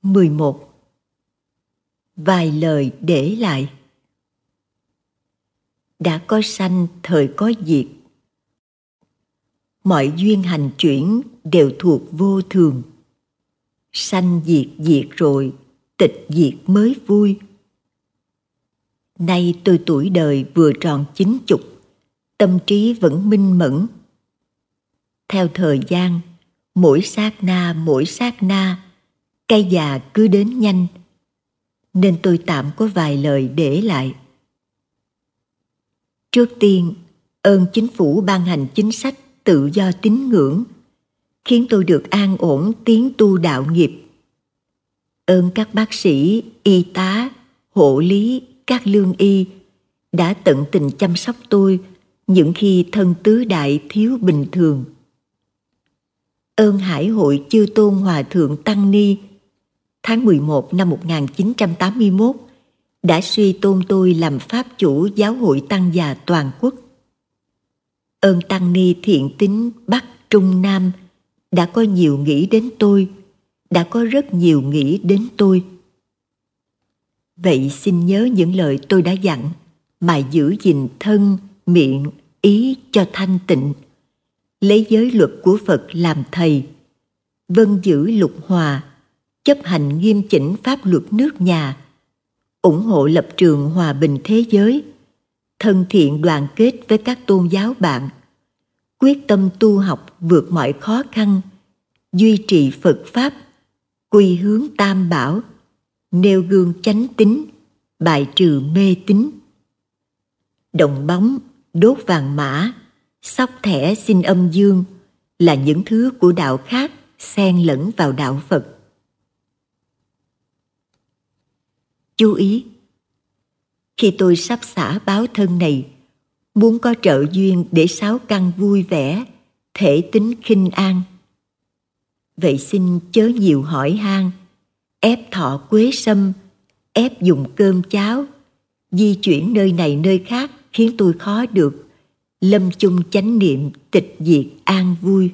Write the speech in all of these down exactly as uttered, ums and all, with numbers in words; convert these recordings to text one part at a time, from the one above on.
mười một. Vài lời để lại. Đã có sanh thời có diệt. Mọi duyên hành chuyển đều thuộc vô thường. Sanh diệt diệt rồi, tịch diệt mới vui. Nay tôi tuổi đời vừa tròn chín chục, tâm trí vẫn minh mẫn. Theo thời gian, mỗi sát na mỗi sát na, cây già cứ đến nhanh, nên tôi tạm có vài lời để lại. Trước tiên, ơn chính phủ ban hành chính sách tự do tín ngưỡng, khiến tôi được an ổn tiến tu đạo nghiệp. Ơn các bác sĩ, y tá, hộ lý, các lương y đã tận tình chăm sóc tôi những khi thân tứ đại thiếu bình thường. Ơn Hải hội Chư Tôn Hòa Thượng Tăng Ni tháng mười một năm một nghìn chín trăm tám mươi mốt đã suy tôn tôi làm pháp chủ giáo hội Tăng già toàn quốc. Ơn Tăng Ni thiện tín Bắc Trung Nam đã có nhiều nghĩ đến tôi, đã có rất nhiều nghĩ đến tôi. Vậy xin nhớ những lời tôi đã dặn, mà giữ gìn thân, miệng, ý cho thanh tịnh, lấy giới luật của Phật làm thầy, vâng giữ lục hòa, chấp hành nghiêm chỉnh pháp luật nước nhà, ủng hộ lập trường hòa bình thế giới, thân thiện đoàn kết với các tôn giáo bạn, quyết tâm tu học vượt mọi khó khăn, duy trì Phật Pháp, quy hướng Tam Bảo, nêu gương chánh tín, bài trừ mê tín. Động bóng, đốt vàng mã, xóc thẻ xin âm dương là những thứ của đạo khác xen lẫn vào đạo Phật. Chú ý, khi tôi sắp xả báo thân này, muốn có trợ duyên để sáu căn vui vẻ, thể tính khinh an. Vậy xin chớ nhiều hỏi han, ép thọ quế sâm, ép dùng cơm cháo, di chuyển nơi này nơi khác khiến tôi khó được, lâm chung chánh niệm tịch diệt an vui.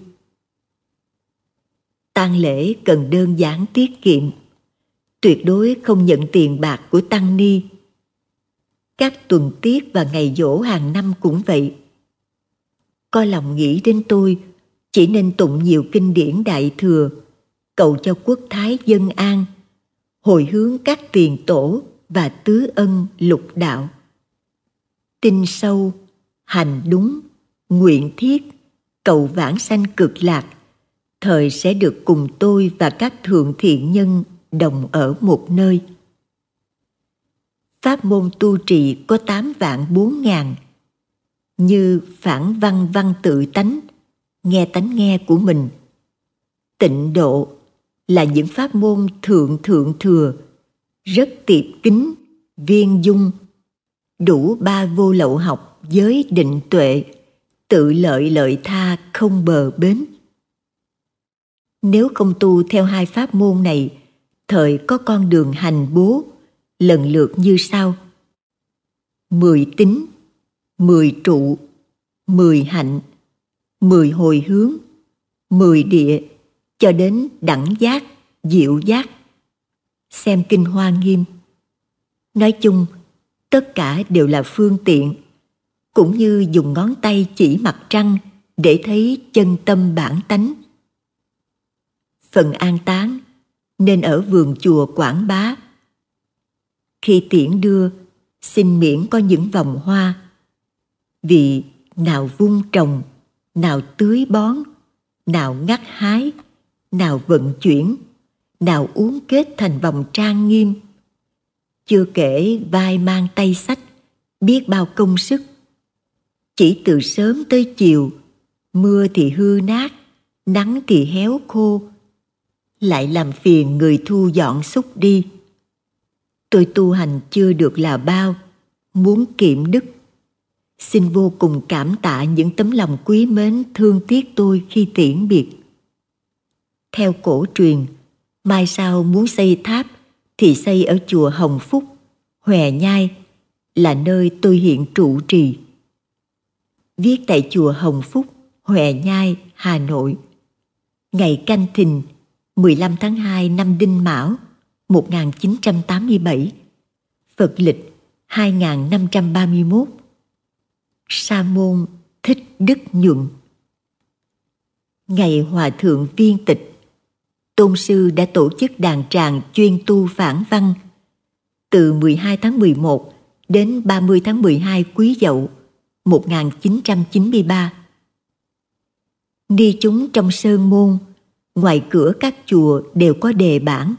tang lễ cần đơn giản tiết kiệm, tuyệt đối không nhận tiền bạc của tăng ni. Các tuần tiết và ngày giỗ hàng năm cũng vậy. Có lòng nghĩ đến tôi, chỉ nên tụng nhiều kinh điển Đại Thừa, cầu cho quốc thái dân an, hồi hướng các tiền tổ và tứ ân lục đạo. Tin sâu, hành đúng, nguyện thiết, cầu vãng sanh cực lạc, thời sẽ được cùng tôi và các thượng thiện nhân đồng ở một nơi. Pháp môn tu trì có tám vạn bốn ngàn, như phản văn văn tự tánh, nghe tánh nghe của mình. Tịnh độ là những pháp môn thượng thượng thừa, rất tiệp kính, viên dung, đủ ba vô lậu học, giới định tuệ, tự lợi lợi tha không bờ bến. Nếu không tu theo hai pháp môn này, thời có con đường hành bố, lần lượt như sau: mười tính, mười trụ, mười hạnh, mười hồi hướng, mười địa, cho đến đẳng giác, diệu giác. Xem Kinh Hoa Nghiêm. Nói chung, tất cả đều là phương tiện, cũng như dùng ngón tay chỉ mặt trăng để thấy chân tâm bản tánh. Phần an táng nên ở vườn chùa Quảng Bá. Khi tiễn đưa, xin miễn có những vòng hoa, vì nào vun trồng, nào tưới bón, nào ngắt hái, nào vận chuyển, nào uốn kết thành vòng trang nghiêm. Chưa kể vai mang tay sách, biết bao công sức. Chỉ từ sớm tới chiều, mưa thì hư nát, nắng thì héo khô, lại làm phiền người thu dọn xúc đi. Tôi tu hành chưa được là bao, muốn kiệm đức. Xin vô cùng cảm tạ những tấm lòng quý mến thương tiếc tôi khi tiễn biệt. Theo cổ truyền, mai sau muốn xây tháp thì xây ở chùa Hồng Phúc, Hòe Nhai, là nơi tôi hiện trụ trì. Viết tại chùa Hồng Phúc, Hòe Nhai, Hà Nội. Ngày Canh Thìn, mười lăm tháng hai năm Đinh Mão, một nghìn chín trăm tám mươi bảy, Phật lịch hai nghìn năm trăm ba mươi mốt. Sa môn Thích Đức Nhuận. Ngày Hòa Thượng viên tịch, Tôn sư đã tổ chức đàn tràng chuyên tu phản văn từ mười hai tháng mười một đến ba mươi tháng mười hai Quý Dậu một nghìn chín trăm chín mươi ba. Ni chúng trong sơn môn, ngoài cửa các chùa đều có đề bản: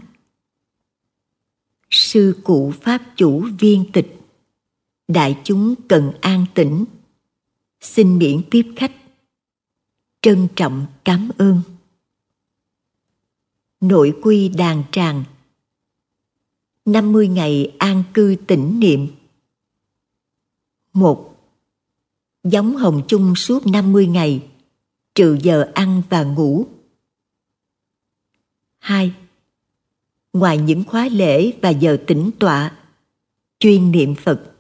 sư cụ pháp chủ viên tịch, đại chúng cần an tĩnh, xin miễn tiếp khách, trân trọng cảm ơn. Nội quy đàn tràng: năm mươi ngày an cư tĩnh niệm. Một. Gióng hồng chung suốt năm mươi ngày, trừ giờ ăn và ngủ. Hai. Ngoài những khóa lễ và giờ tĩnh tọa, chuyên niệm Phật.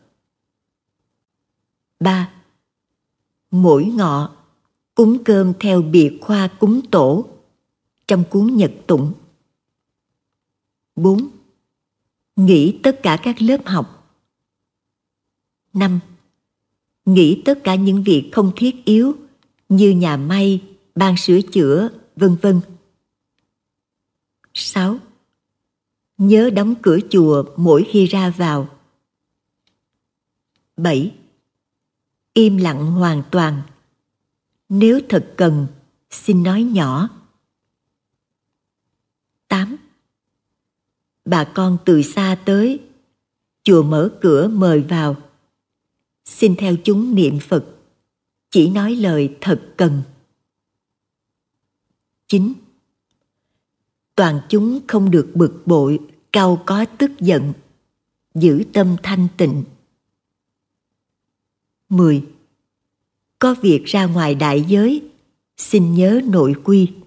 Ba. Mỗi ngọ, cúng cơm theo biệt khoa cúng tổ trong cuốn Nhật Tụng. Bốn. Nghỉ tất cả các lớp học. Năm. Nghỉ tất cả những việc không thiết yếu như nhà may, ban sửa chữa, vân vân. Sáu. Nhớ đóng cửa chùa mỗi khi ra vào. Bảy. Im lặng hoàn toàn. Nếu thật cần, xin nói nhỏ. Tám. Bà con từ xa tới, chùa mở cửa mời vào, xin theo chúng niệm Phật, chỉ nói lời thật cần. Chín. Toàn chúng không được bực bội, cau có tức giận, giữ tâm thanh tịnh. Mười. Có việc ra ngoài đại giới, xin nhớ nội quy.